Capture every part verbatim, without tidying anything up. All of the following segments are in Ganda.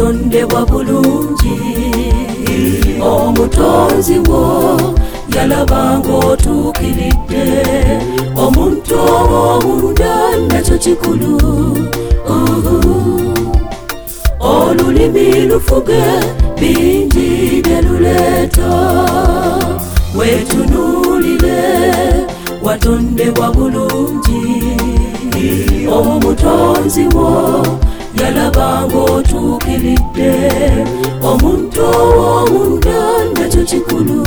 watondebwa bulungi omutonzi wo yalabanga otuukiridde omuntu omunda nakyo kikulu olulimi lufuge bingi byeluleeta wetunulire watondebwa bulungi omutonzi wo yalabanga otuukiridde omuntu omunda nakyo kikulu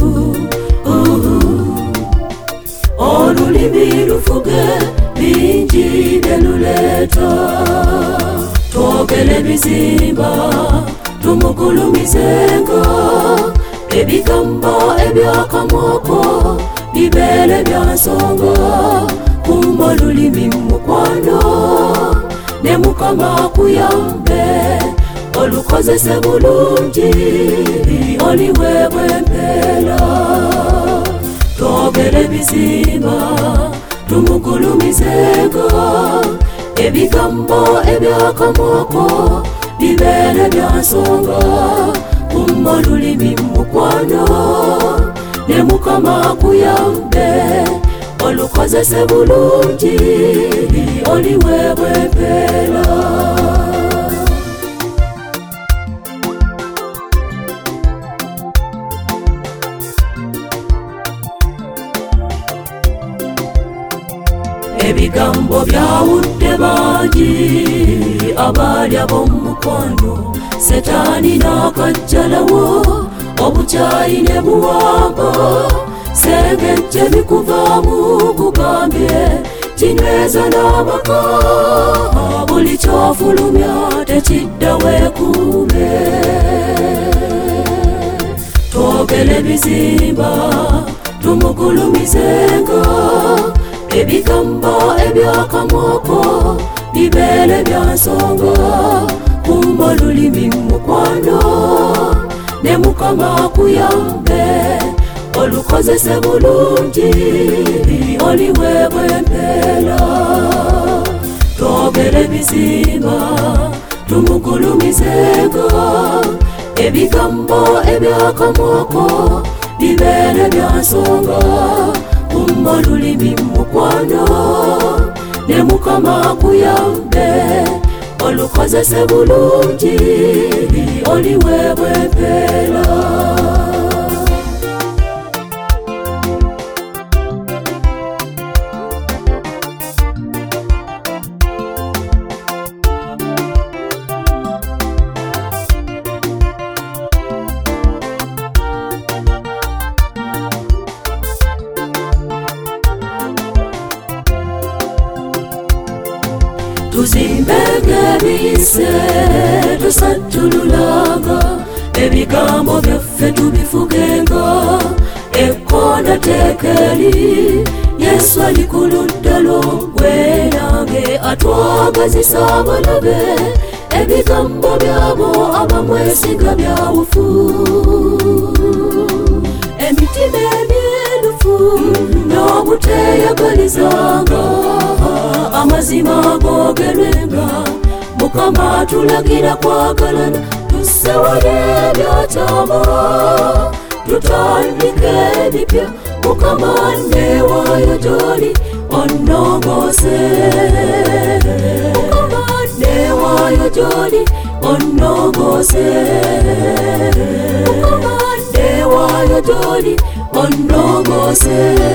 olulimi lufuge bingi byeluleeta twogere bizimba tumugulumizenga ebigambo ebyakamwako bibeere bya nsonga kuma olulimi mukwano ne Mukama kuyambe olukozese bulungi oliweebwa empeera twogere bizimba tumugulumizenga ebigambo ebyakamwako bibeere bya nsonga kuma olulimi mukwano ne Mukama kuyambe olukozese bulungi oliweebwa empeera ebigambo byawudde bangi abaali ab'omukwano setaani n'akajjalawo obukyayi ne buwamba sengejje bikuvaamu kugambye kinyweza n'amaka buli kyofulumya tekidda weekuume twogere bizimba tumugulumizenga ebigambo ebyakamwako bibeere bya nsonga kuma olulimi mukwano ne Mukama kuyambe olukozese bulungi oliweebwa empeera twogere bizimba tumugulumizenga ebigambo ebyakamwako bibeere bya nsonga kuma olulimi mukwano ne Mukama kuyambe olukozese bulungi oliweebwa empeera tuzimbenge ebiyise tusattululanga ebigambo byaffe tubifugenga ekkoona teekeri Yesu ali ku ludda lw'ogwe nange atwagazisa abalabe ebigambo byabo abamwesiga byawufu emitima emyerufu n'obuteeyagalizanga amazima googerwenga Mukama tulagira kwagalana tusewale ebyataama tutandike ebipya Mukama neewaayo gy'oli onnongoose Mukama neewaayo gy'oli onnongoose Mukama neewaayo gy'oli onnongoose